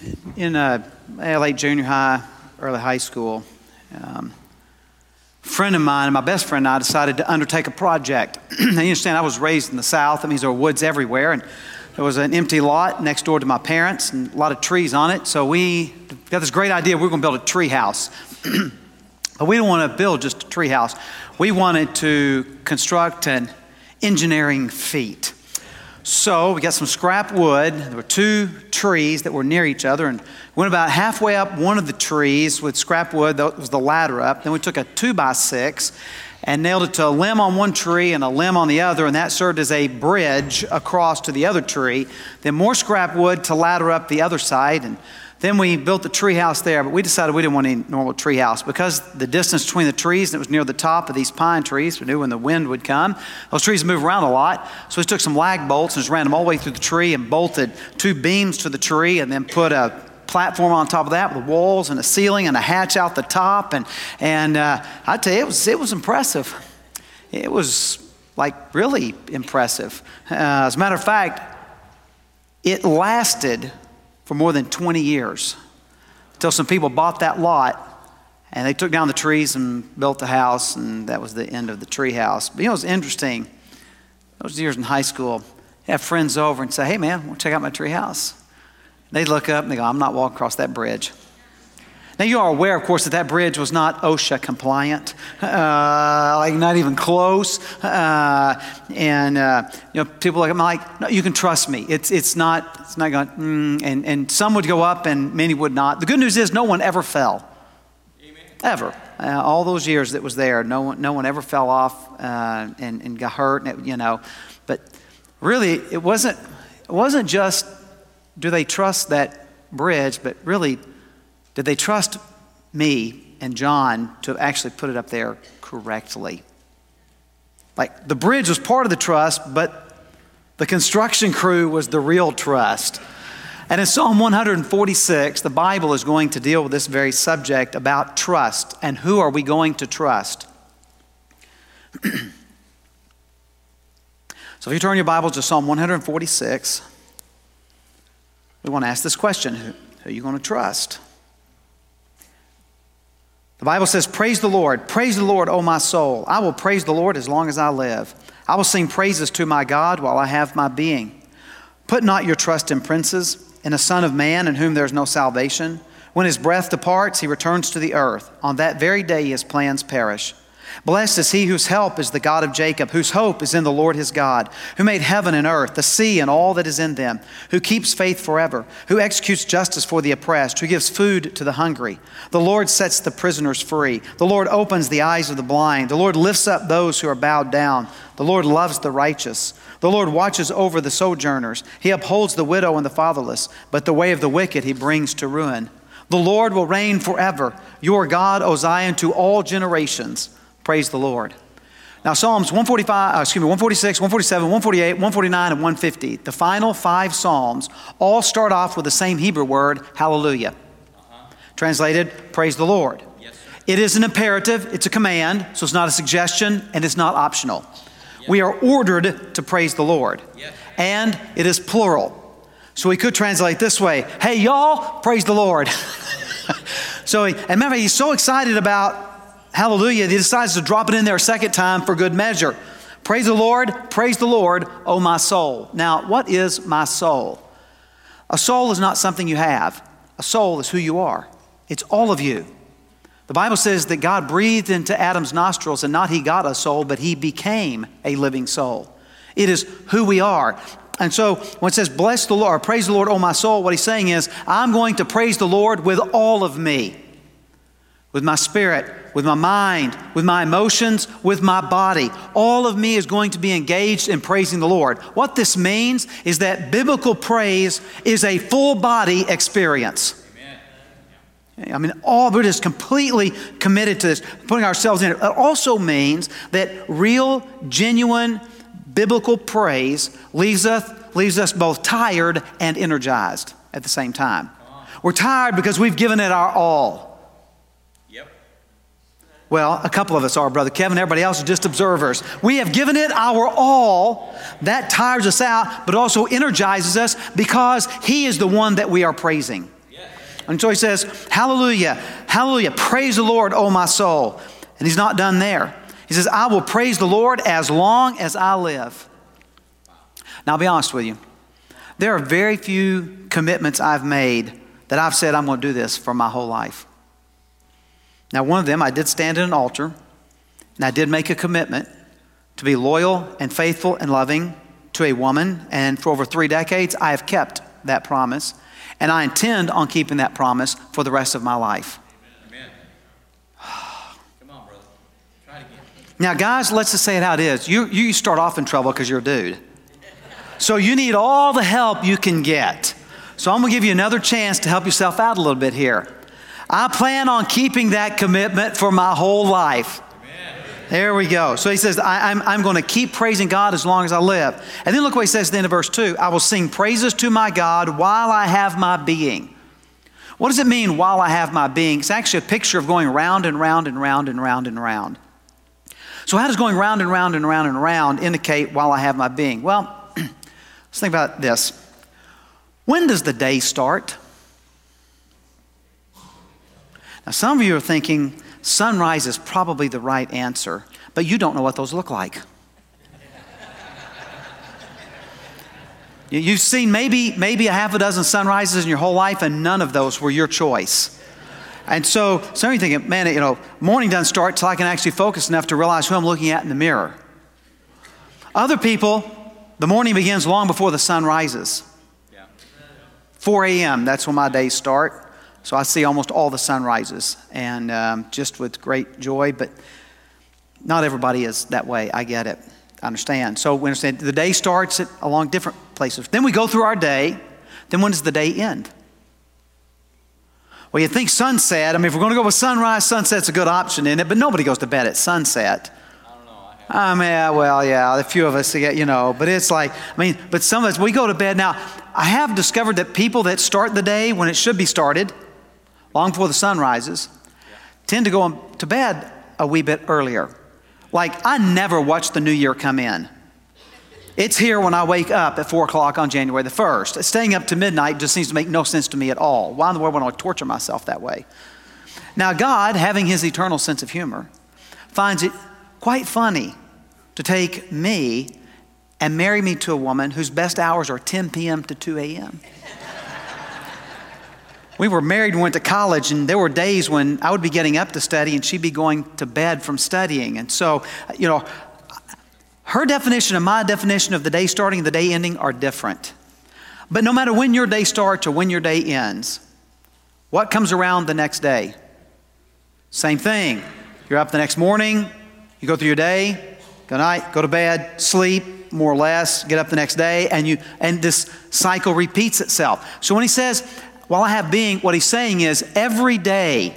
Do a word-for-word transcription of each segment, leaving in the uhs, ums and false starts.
in uh, late junior high, early high school, um, a friend of mine, my best friend and I decided to undertake a project. Now, you understand, I was raised in the South. That means there were woods everywhere, and there was an empty lot next door to my parents and a lot of trees on it. So we got this great idea. We were going to build a tree house. But we didn't want to build just a tree house. We wanted to construct an engineering feat. So we got some scrap wood. There were two trees that were near each other, and went about halfway up one of the trees with scrap wood. That was the ladder up. Then we took a two by six and nailed it to a limb on one tree and a limb on the other, and that served as a bridge across to the other tree. Then more scrap wood to ladder up the other side, and then we built the tree house there. But we decided we didn't want any normal tree house because the distance between the trees, and it was near the top of these pine trees. We knew when the wind would come, those trees move around a lot. So we took some lag bolts and just ran them all the way through the tree and bolted two beams to the tree, and then put a platform on top of that with walls and a ceiling and a hatch out the top. And and uh, I tell you, it was it was impressive. It was like really impressive. Uh, as a matter of fact, it lasted for more than twenty years until some people bought that lot and they took down the trees and built the house, and that was the end of the tree house. But you know, it was interesting. Those years in high school, I have friends over and say, "Hey man, want to check out my tree house?" They look up and they go, "I'm not walking across that bridge." Now, you are aware, of course, that that bridge was not OSHA compliant, uh, like not even close. Uh, and uh, you know, people like I'm like, "No, you can trust me. It's it's not it's not going." Mm, and and some would go up, and many would not. The good news is, no one ever fell, Amen. ever. Uh, all those years that was there, no one no one ever fell off uh, and and got hurt. And it, you know, but really, it wasn't it wasn't just do they trust that bridge, but really, did they trust me and John to actually put it up there correctly? Like, the bridge was part of the trust, but the construction crew was the real trust. And in Psalm one forty-six, the Bible is going to deal with this very subject about trust. And who are we going to trust? So if you turn your Bible to Psalm one forty-six, we want to ask this question: who, who are you going to trust? The Bible says, "Praise the Lord, praise the Lord, O my soul. I will praise the Lord as long as I live. I will sing praises to my God while I have my being. Put not your trust in princes, in a son of man in whom there is no salvation. When his breath departs, he returns to the earth. On that very day his plans perish. Blessed is he whose help is the God of Jacob, whose hope is in the Lord his God, who made heaven and earth, the sea and all that is in them, who keeps faith forever, who executes justice for the oppressed, who gives food to the hungry. The Lord sets the prisoners free. The Lord opens the eyes of the blind. The Lord lifts up those who are bowed down. The Lord loves the righteous. The Lord watches over the sojourners. He upholds the widow and the fatherless, but the way of the wicked he brings to ruin. The Lord will reign forever. Your God, O Zion, to all generations. Praise the Lord." Now, Psalms one forty-five, uh, excuse me, one forty-six, one forty-seven, one forty-eight, one forty-nine, and one fifty, the final five Psalms, all start off with the same Hebrew word, hallelujah. Uh-huh. Translated, praise the Lord. Yes, it is an imperative, it's a command, so it's not a suggestion, and it's not optional. Yes. We are ordered to praise the Lord. Yes. And it is plural. So we could translate this way: "Hey, y'all, praise the Lord." So, and remember, he's so excited about hallelujah, he decides to drop it in there a second time for good measure. Praise the Lord, praise the Lord, O my soul. Now, what is my soul? A soul is not something you have. A soul is who you are. It's all of you. The Bible says that God breathed into Adam's nostrils, and not he got a soul, but he became a living soul. It is who we are. And so when it says, bless the Lord, praise the Lord, O my soul, what he's saying is, I'm going to praise the Lord with all of me. With my spirit, with my mind, with my emotions, with my body. All of me is going to be engaged in praising the Lord. What this means is that biblical praise is a full body experience. Amen. I mean, all of it is completely committed to this, putting ourselves in it. It also means that real, genuine, biblical praise leaves us, leaves us both tired and energized at the same time. We're tired because we've given it our all. Well, a couple of us are, Brother Kevin. Everybody else is just observers. We have given it our all. That tires us out, but also energizes us because he is the one that we are praising. Yeah. And so he says, hallelujah, hallelujah, praise the Lord, O my soul. And he's not done there. He says, I will praise the Lord as long as I live. Now, I'll be honest with you. There are very few commitments I've made that I've said I'm going to do this for my whole life. Now, one of them, I did stand at an altar, and I did make a commitment to be loyal and faithful and loving to a woman. And for over three decades, I have kept that promise. And I intend on keeping that promise for the rest of my life. Amen. Come on, brother. Try it again. Now, guys, let's just say it how it is. You, you start off in trouble because you're a dude. So you need all the help you can get. So I'm going to give you another chance to help yourself out a little bit here. I plan on keeping that commitment for my whole life. Amen. There we go. So he says, I, I'm, I'm going to keep praising God as long as I live. And then look what he says at the end of verse two. I will sing praises to my God while I have my being. What does it mean, while I have my being? It's actually a picture of going round and round and round and round and round. So how does going round and round and round and round indicate while I have my being? Well, let's think about this. When does the day start? Now, some of you are thinking sunrise is probably the right answer, but you don't know what those look like. You've seen maybe, maybe a half a dozen sunrises in your whole life, and none of those were your choice. And so some of you thinking, man, you know, morning doesn't start till I can actually focus enough to realize who I'm looking at in the mirror. Other people, the morning begins long before the sun rises. Yeah. four a.m., that's when my days start. So I see almost all the sunrises, and um, just with great joy, but not everybody is that way. I get it. I understand. So we understand the day starts at, along different places. Then we go through our day. Then when does the day end? Well, you think sunset. I mean, if we're going to go with sunrise, sunset's a good option in it, but nobody goes to bed at sunset. I don't know. I mean, yeah, well, yeah, a few of us, you know, but it's like, I mean, but some of us, we go to bed. Now, I have discovered that people that start the day when it should be started, long before the sun rises, tend to go to bed a wee bit earlier. Like, I never watch the new year come in. It's here when I wake up at four o'clock on January the first. Staying up to midnight just seems to make no sense to me at all. Why in the world would I torture myself that way? Now, God, having his eternal sense of humor, finds it quite funny to take me and marry me to a woman whose best hours are ten p.m. to two a.m. We were married and went to college, and there were days when I would be getting up to study and she'd be going to bed from studying. And so, you know, her definition and my definition of the day starting and the day ending are different. But no matter when your day starts or when your day ends, what comes around the next day? Same thing. You're up the next morning, you go through your day, go night, go to bed, sleep, more or less, get up the next day, and you and this cycle repeats itself. So when he says, while I have being, what he's saying is every day,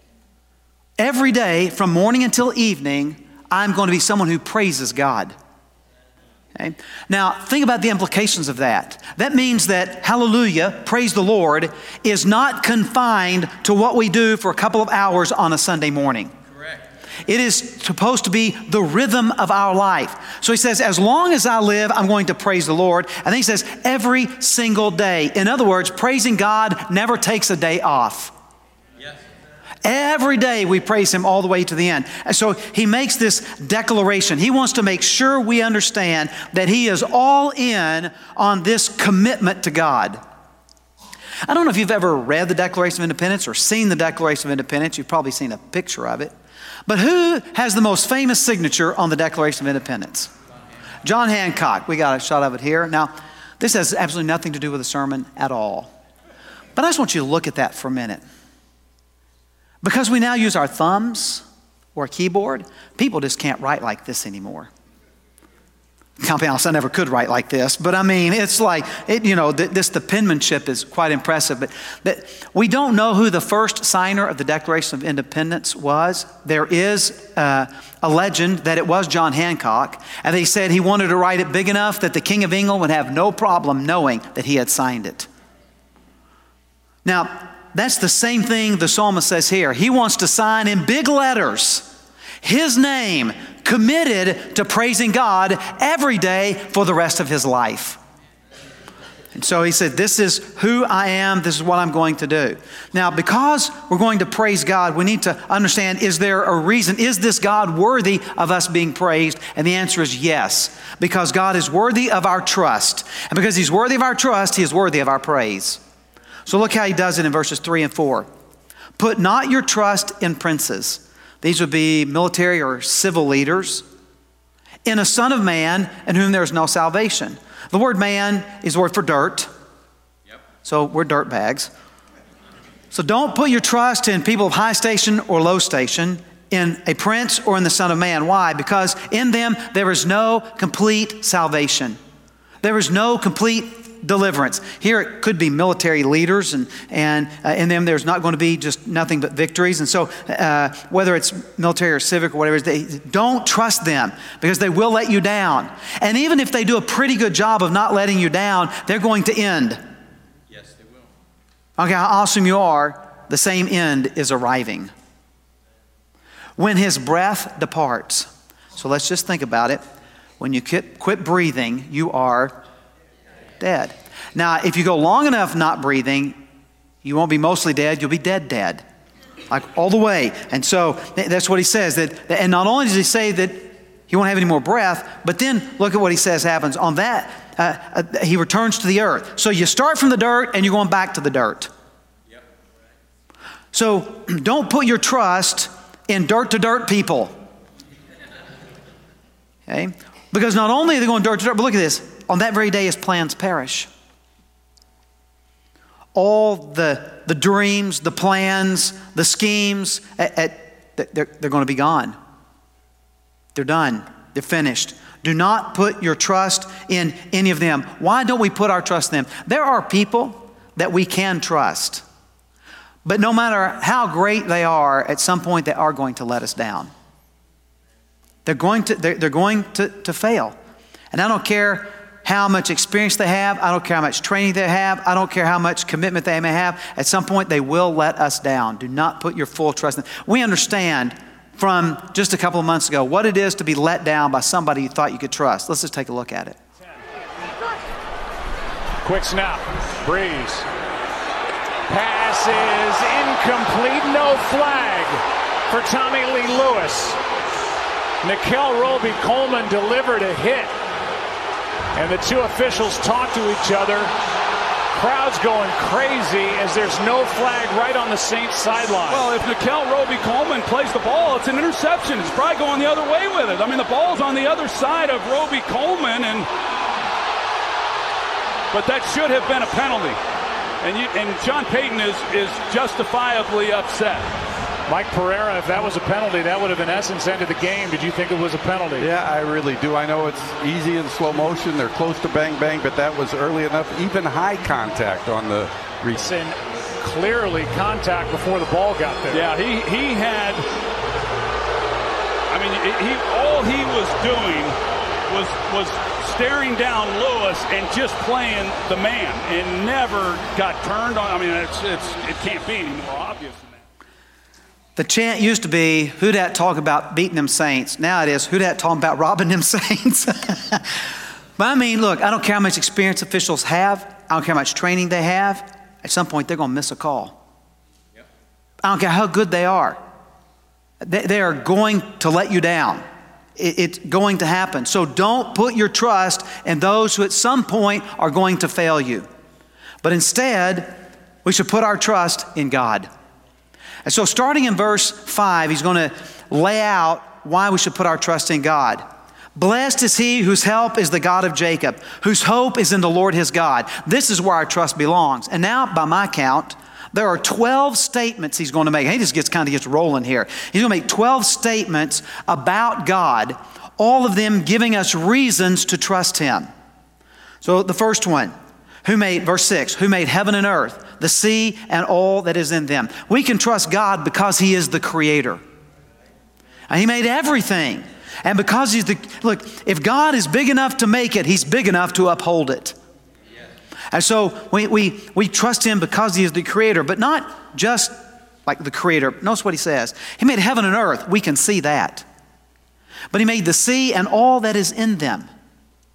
every day from morning until evening, I'm going to be someone who praises God. Okay? Now, think about the implications of that. That means that hallelujah, praise the Lord, is not confined to what we do for a couple of hours on a Sunday morning. It is supposed to be the rhythm of our life. So he says, as long as I live, I'm going to praise the Lord. And then he says, every single day. In other words, praising God never takes a day off. Yes. Every day we praise him all the way to the end. And so he makes this declaration. He wants to make sure we understand that he is all in on this commitment to God. I don't know if you've ever read the Declaration of Independence or seen the Declaration of Independence. You've probably seen a picture of it. But who has the most famous signature on the Declaration of Independence? John Hancock. We got a shot of it here. Now, this has absolutely nothing to do with the sermon at all. But I just want you to look at that for a minute. Because we now use our thumbs or a keyboard, people just can't write like this anymore. I'll be honest, I never could write like this, but I mean, it's like, it, you know, th- this, the penmanship is quite impressive, but, but we don't know who the first signer of the Declaration of Independence was. There is uh, a legend that it was John Hancock, and they said he wanted to write it big enough that the King of England would have no problem knowing that he had signed it. Now, that's the same thing the psalmist says here. He wants to sign in big letters his name, committed to praising God every day for the rest of his life. And so he said, this is who I am. This is what I'm going to do. Now, because we're going to praise God, we need to understand, is there a reason? Is this God worthy of us being praised? And the answer is yes, because God is worthy of our trust. And because he's worthy of our trust, he is worthy of our praise. So look how he does it in verses three and four. Put not your trust in princes. These would be military or civil leaders. In a son of man in whom there is no salvation. The word man is the word for dirt. Yep. So we're dirt bags. So don't put your trust in people of high station or low station, in a prince or in the son of man. Why? Because in them there is no complete salvation. There is no complete deliverance. Here it could be military leaders, and, and uh, in them there's not going to be just nothing but victories. And so uh, whether it's military or civic or whatever, they don't trust them because they will let you down. And even if they do a pretty good job of not letting you down, they're going to end. Yes, they will. Okay, how awesome you are, the same end is arriving. When his breath departs. So let's just think about it. When you quit, quit breathing, you are dead. Now, if you go long enough not breathing, you won't be mostly dead, you'll be dead dead. Like all the way. And so that's what he says. That, and not only does he say that he won't have any more breath, but then look at what he says happens. On that, uh, uh, he returns to the earth. So you start from the dirt and you're going back to the dirt. Yep. So don't put your trust in dirt to dirt people. Okay? Because not only are they going dirt to dirt, but look at this. On that very day, his plans perish. All the, the dreams, the plans, the schemes, at, at, they're, they're going to be gone. They're done. They're finished. Do not put your trust in any of them. Why don't we put our trust in them? There are people that we can trust. But no matter how great they are, at some point they are going to let us down. They're going to, they're, they're going to, to fail. And I don't care how much experience they have. I don't care how much training they have. I don't care how much commitment they may have. At some point, they will let us down. Do not put your full trust in them. We understand from just a couple of months ago what it is to be let down by somebody you thought you could trust. Let's just take a look at it. Quick snap. Breeze. Pass is incomplete. No flag for Tommy Lee Lewis. Nickell Robey-Coleman delivered a hit. And the two officials talk to each other. Crowd's going crazy as there's no flag right on the Saints sideline. Well, if Nickell Robey-Coleman plays the ball, it's an interception. It's probably going the other way with it. I mean, the ball's on the other side of Robey-Coleman, and but that should have been a penalty. And you, and John Payton is is justifiably upset. Mike Pereira, if that was a penalty, that would have in essence ended the game. Did you think it was a penalty? Yeah, I really do. I know it's easy in slow motion. They're close to bang bang, but that was early enough. Even high contact on the recent. Clearly contact before the ball got there. Yeah, he he had. I mean, he all he was doing was was staring down Lewis and just playing the man, and never got turned on. I mean, it's it's it can't be any more obvious. The chant used to be, who dat talk about beating them Saints? Now it is, who dat talking about robbing them Saints? But I mean, look, I don't care how much experience officials have. I don't care how much training they have. At some point, they're going to miss a call. Yep. I don't care how good they are. They, they are going to let you down. It, it's going to happen. So don't put your trust in those who at some point are going to fail you. But instead, we should put our trust in God. And so starting in verse five, he's going to lay out why we should put our trust in God. Blessed is he whose help is the God of Jacob, whose hope is in the Lord his God. This is where our trust belongs. And now, by my count, there are twelve statements he's going to make. He just gets kind of gets rolling here. He's going to make twelve statements about God, all of them giving us reasons to trust him. So the first one, who made, verse six, who made heaven and earth, the sea and all that is in them. We can trust God because he is the creator. And he made everything. And because he's the, look, if God is big enough to make it, he's big enough to uphold it. Yes. And so we, we, we trust him because he is the creator, but not just like the creator. Notice what he says. He made heaven and earth. We can see that. But he made the sea and all that is in them.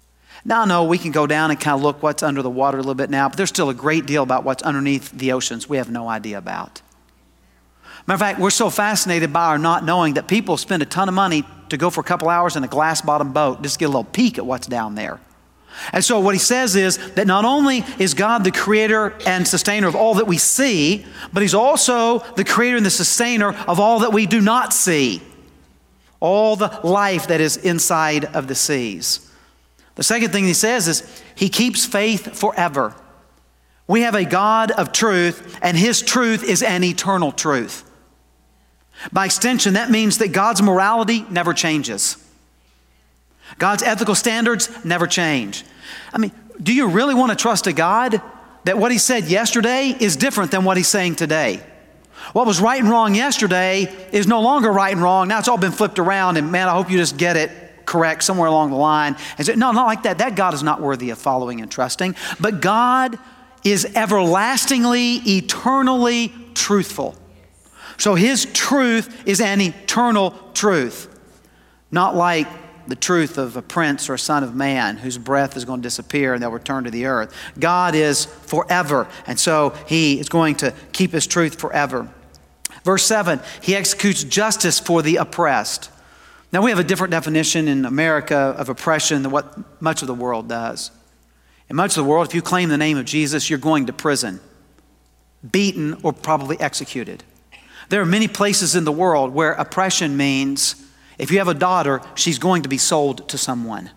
Now, I know we can go down and kind of look what's under the water a little bit now, but there's still a great deal about what's underneath the oceans we have no idea about. Matter of fact, we're so fascinated by our not knowing that people spend a ton of money to go for a couple hours in a glass-bottom boat just to get a little peek at what's down there. And so what he says is that not only is God the creator and sustainer of all that we see, but he's also the creator and the sustainer of all that we do not see. All the life that is inside of the seas. The second thing he says is he keeps faith forever. We have a God of truth, and his truth is an eternal truth. By extension, that means that God's morality never changes. God's ethical standards never change. I mean, do you really want to trust a God that what he said yesterday is different than what he's saying today? What was right and wrong yesterday is no longer right and wrong. Now it's all been flipped around, and man, I hope you just get it correct somewhere along the line. And say, no, not like that. That God is not worthy of following and trusting. But God is everlastingly, eternally truthful. So his truth is an eternal truth. Not like the truth of a prince or a son of man whose breath is going to disappear and they'll return to the earth. God is forever. And so he is going to keep his truth forever. Verse seven, he executes justice for the oppressed. Now we have a different definition in America of oppression than what much of the world does. In much of the world, if you claim the name of Jesus, you're going to prison, beaten, or probably executed. There are many places in the world where oppression means if you have a daughter, she's going to be sold to someone.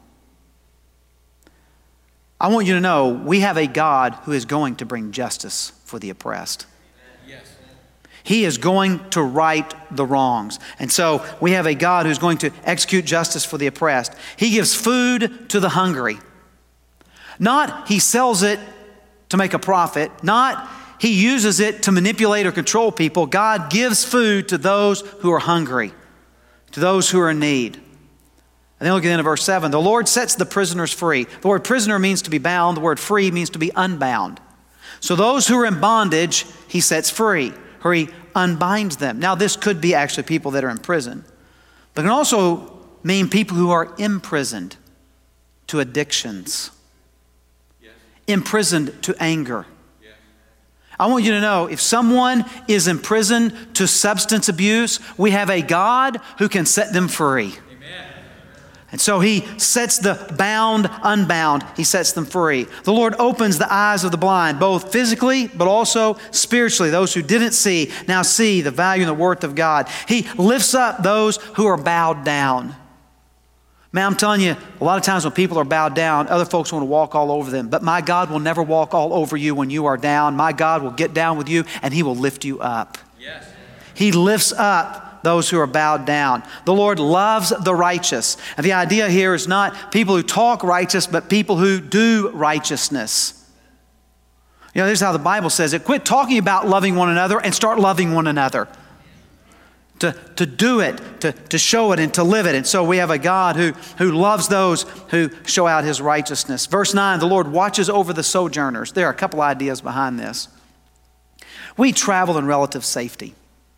I want you to know we have a God who is going to bring justice for the oppressed. Yes. He is going to right the wrongs. And so we have a God who's going to execute justice for the oppressed. He gives food to the hungry. Not he sells it to make a profit. Not he uses it to manipulate or control people. God gives food to those who are hungry, to those who are in need. And then look at the end of verse seven. The Lord sets the prisoners free. The word prisoner means to be bound. The word free means to be unbound. So those who are in bondage, he sets free, or he unbinds them. Now this could be actually people that are in prison, but it can also mean people who are imprisoned to addictions, yes. Imprisoned to anger. Yes. I want you to know if someone is imprisoned to substance abuse, we have a God who can set them free. And so he sets the bound unbound. He sets them free. The Lord opens the eyes of the blind, both physically but also spiritually. Those who didn't see now see the value and the worth of God. He lifts up those who are bowed down. Man, I'm telling you, a lot of times when people are bowed down, other folks want to walk all over them. But my God will never walk all over you when you are down. My God will get down with you and he will lift you up. Yes. He lifts up those who are bowed down. The Lord loves the righteous. And the idea here is not people who talk righteous, but people who do righteousness. You know, this is how the Bible says it. Quit talking about loving one another and start loving one another. To, to do it, to, to show it, and to live it. And so we have a God who, who loves those who show out his righteousness. Verse nine, the Lord watches over the sojourners. There are a couple ideas behind this. We travel in relative safety.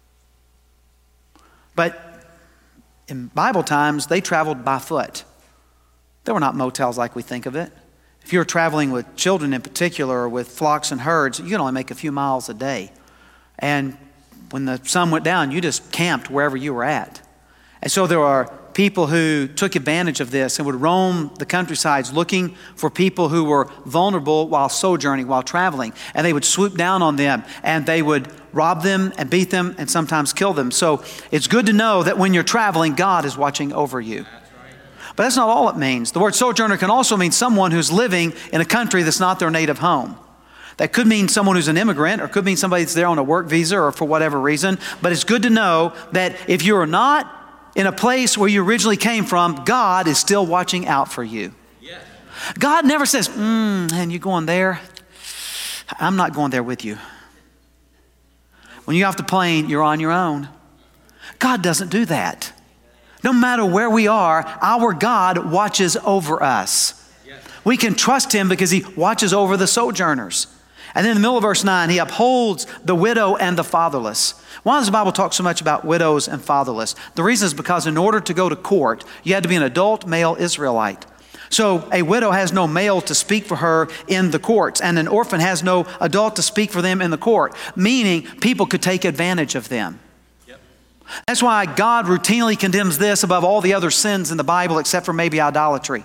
But in Bible times, they traveled by foot. There were not motels like we think of it. If you were traveling with children in particular, or with flocks and herds, you could only make a few miles a day. And when the sun went down, you just camped wherever you were at. And so there are people who took advantage of this and would roam the countrysides looking for people who were vulnerable while sojourning, while traveling. And they would swoop down on them and they would rob them and beat them and sometimes kill them. So it's good to know that when you're traveling, God is watching over you. That's right. But that's not all it means. The word sojourner can also mean someone who's living in a country that's not their native home. That could mean someone who's an immigrant, or could mean somebody that's there on a work visa or for whatever reason. But it's good to know that if you're not in a place where you originally came from, God is still watching out for you. Yes. God never says, mm, and you're going there? I'm not going there with you. When you get off the plane, you're on your own. God doesn't do that. No matter where we are, our God watches over us. Yes. We can trust him because he watches over the sojourners. And then in the middle of verse nine, he upholds the widow and the fatherless. Why does the Bible talk so much about widows and fatherless? The reason is because in order to go to court, you had to be an adult male Israelite. So a widow has no male to speak for her in the courts, and an orphan has no adult to speak for them in the court, meaning people could take advantage of them. Yep. That's why God routinely condemns this above all the other sins in the Bible, except for maybe idolatry.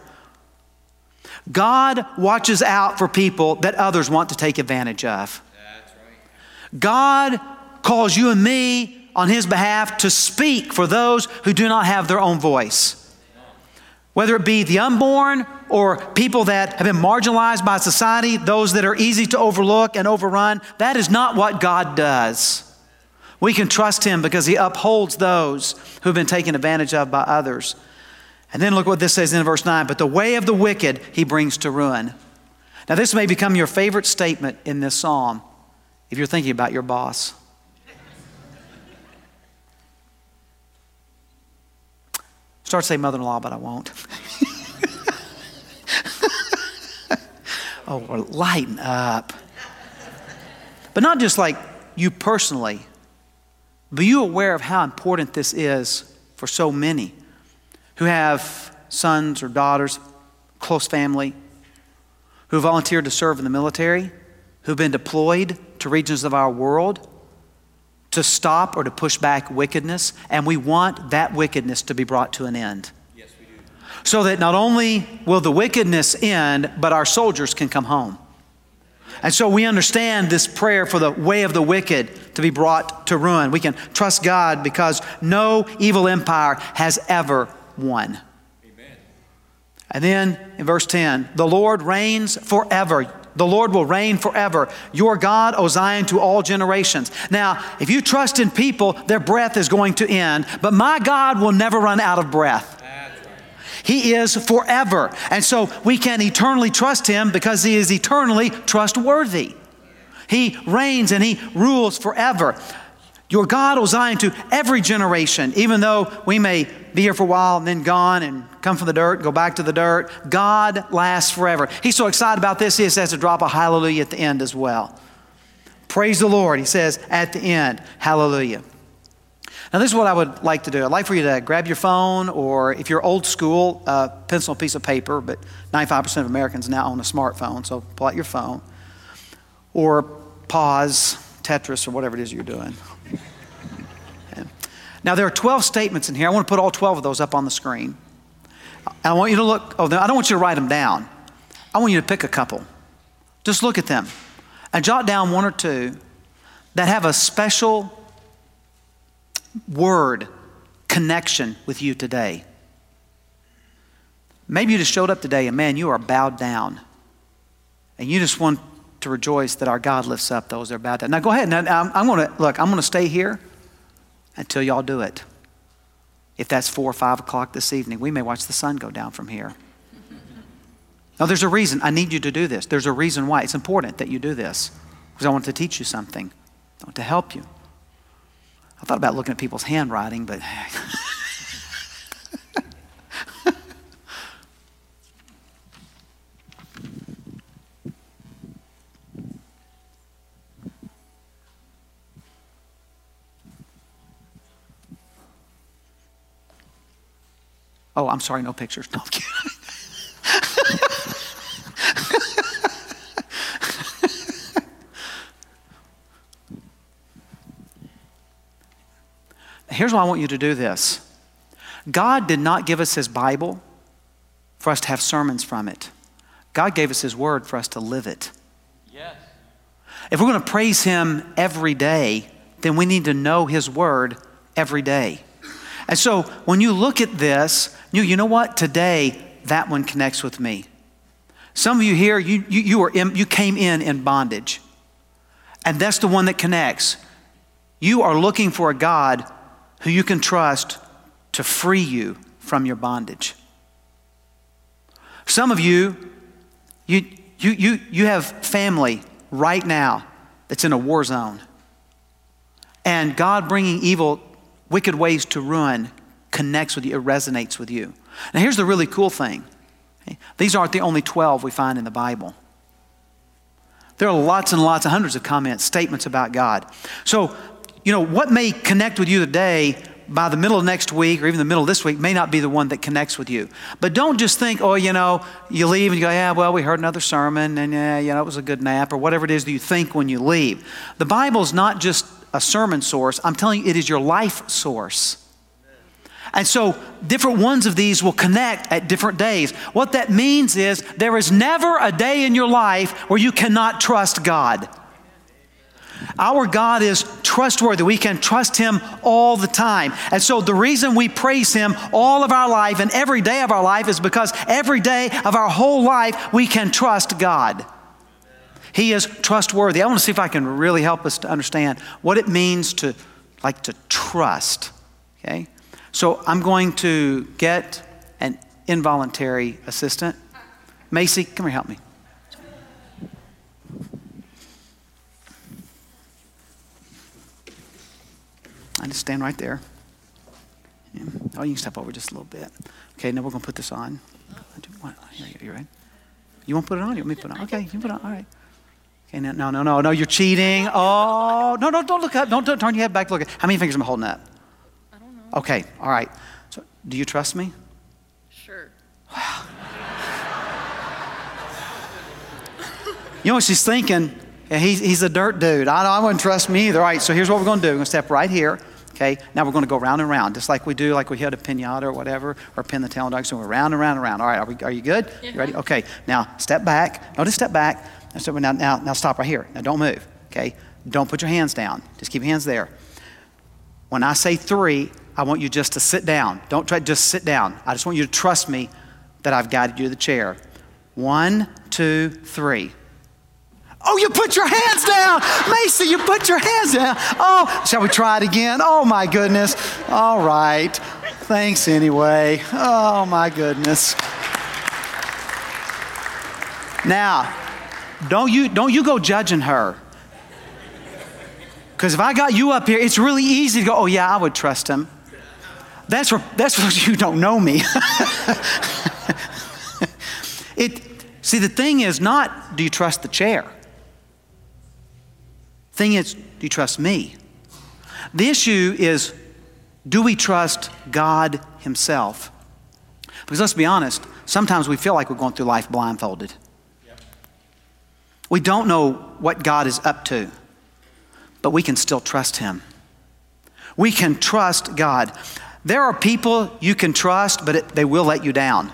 God watches out for people that others want to take advantage of. That's right. God calls you and me on His behalf to speak for those who do not have their own voice. Whether it be the unborn or people that have been marginalized by society, those that are easy to overlook and overrun, that is not what God does. We can trust Him because He upholds those who have been taken advantage of by others. And then look what this says in verse nine, but the way of the wicked He brings to ruin. Now this may become your favorite statement in this psalm if you're thinking about your boss. Start to say mother-in-law, but I won't. Oh, we're lighten up. But not just like you personally, but you aware of how important this is for so many who have sons or daughters, close family, who volunteered to serve in the military, who've been deployed to regions of our world to stop or to push back wickedness, and we want that wickedness to be brought to an end. Yes, we do. So that not only will the wickedness end, but our soldiers can come home. And so we understand this prayer for the way of the wicked to be brought to ruin. We can trust God because no evil empire has ever won. Amen. And then in verse ten, the Lord reigns forever. The Lord will reign forever. Your God, O Zion, to all generations. Now, if you trust in people, their breath is going to end. But my God will never run out of breath. He is forever. And so we can eternally trust Him because He is eternally trustworthy. He reigns and He rules forever. Your God, O Zion, to every generation, even though we may be here for a while and then gone and come from the dirt, go back to the dirt, God lasts forever. He's so excited about this, He says to drop a hallelujah at the end as well. Praise the Lord, He says at the end, hallelujah. Now this is what I would like to do. I'd like for you to grab your phone, or if you're old school, uh, pencil and piece of paper, but ninety-five percent of Americans now own a smartphone, so pull out your phone. Or pause, Tetris, or whatever it is you're doing. Now, there are twelve statements in here. I want to put all twelve of those up on the screen. And I want you to look, oh, I don't want you to write them down. I want you to pick a couple. Just look at them and jot down one or two that have a special word connection with you today. Maybe you just showed up today and man, you are bowed down. And you just want to rejoice that our God lifts up those that are bowed down. Now go ahead. Now, I'm, I'm going to, look, I'm going to stay here until y'all do it. If that's four or five o'clock this evening, we may watch the sun go down from here. Now there's a reason I need you to do this. There's a reason why it's important that you do this. Because I want to teach you something. I want to help you. I thought about looking at people's handwriting, but oh, I'm sorry, no pictures. No, I'm kidding. Here's why I want you to do this. God did not give us His Bible for us to have sermons from it. God gave us His Word for us to live it. Yes. If we're going to praise Him every day, then we need to know His Word every day. And so when you look at this, you, you know what? Today, that one connects with me. Some of you here, you, you, you, were in, you came in in bondage. And that's the one that connects. You are looking for a God who you can trust to free you from your bondage. Some of you, you, you, you, you have family right now that's in a war zone. And God bringing evil, wicked ways to ruin connects with you, it resonates with you. Now here's the really cool thing. These aren't the only twelve we find in the Bible. There are lots and lots, and hundreds of comments, statements about God. So, you know, what may connect with you today by the middle of next week or even the middle of this week may not be the one that connects with you. But don't just think, oh, you know, you leave and you go, yeah, well, we heard another sermon and yeah, you know, it was a good nap or whatever it is that you think when you leave. The Bible's not just a sermon source. I'm telling you, it is your life source. And so different ones of these will connect at different days. What that means is there is never a day in your life where you cannot trust God. Our God is trustworthy. We can trust Him all the time. And so the reason we praise Him all of our life and every day of our life is because every day of our whole life we can trust God. He is trustworthy. I want to see if I can really help us to understand what it means to like to trust. Okay? So I'm going to get an involuntary assistant. Macy, come here, help me. I just stand right there. Yeah. Oh, you can step over just a little bit. Okay, now we're going to put this on. Here, you ready? You want to put it on? You want me to put it on? Okay, you can put it on. All right. Okay, no, no, no, no, no, you're cheating. Oh, no, no, don't look up. Don't, don't turn your head back. Look at how many fingers am I holding up? I don't know. Okay, all right. So, do you trust me? Sure. You know what she's thinking? Yeah, he's, he's a dirt dude. I know I wouldn't trust me either. All right, so here's what we're going to do. We're going to step right here. Okay, now we're going to go round and round, just like we do, like we hit a pinata or whatever, or pin the tail dog. So we're round and round and round. All right, are, we, are you good? Yeah. You ready? Okay, now step back. No, just step back. So now, now, now stop right here. Now don't move. Okay, don't put your hands down. Just keep your hands there. When I say three, I want you just to sit down. Don't try, just sit down. I just want you to trust me that I've guided you to the chair. One, two, three. Oh, you put your hands down. Macy, you put your hands down. Oh, shall we try it again? Oh, my goodness. All right. Thanks anyway. Oh, my goodness. Now, don't you, don't you go judging her. Because if I got you up here, it's really easy to go, oh, yeah, I would trust him. That's for, that's for you don't know me. it, see, the thing is not, do you trust the chair? Thing is, do you trust me? The issue is, do we trust God Himself? Because let's be honest, sometimes we feel like we're going through life blindfolded. Yep. We don't know what God is up to, but we can still trust Him. We can trust God. There are people you can trust, but it, they will let you down.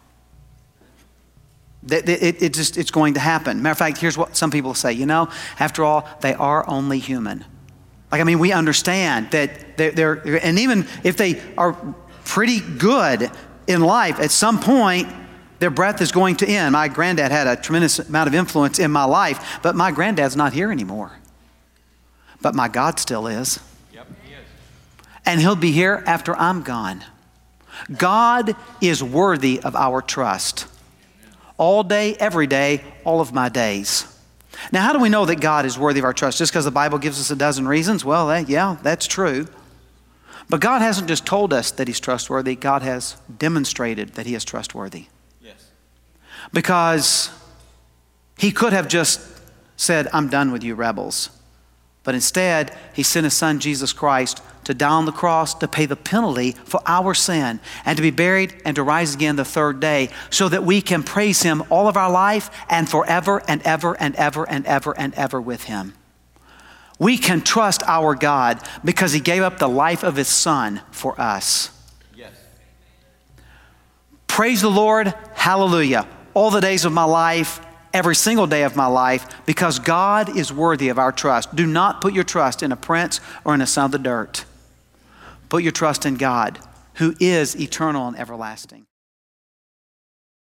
It, it, it just, it's going to happen. Matter of fact, here's what some people say. You know, after all, they are only human. Like, I mean, we understand that they're, they're, and even if they are pretty good in life, at some point, their breath is going to end. My granddad had a tremendous amount of influence in my life, but my granddad's not here anymore. But my God still is. Yep, He is. And He'll be here after I'm gone. God is worthy of our trust. All day, every day, all of my days. Now, how do we know that God is worthy of our trust? Just because the Bible gives us a dozen reasons? Well, that, yeah, that's true. But God hasn't just told us that He's trustworthy. God has demonstrated that He is trustworthy. Yes. Because He could have just said, I'm done with you rebels. But instead, He sent His Son, Jesus Christ, to die on the cross to pay the penalty for our sin and to be buried and to rise again the third day so that we can praise Him all of our life and forever and ever and ever and ever and ever with Him. We can trust our God because He gave up the life of His Son for us. Yes. Praise the Lord. Hallelujah. All the days of my life, every single day of my life, because God is worthy of our trust. Do not put your trust in a prince or in a son of the dirt. Put your trust in God, who is eternal and everlasting.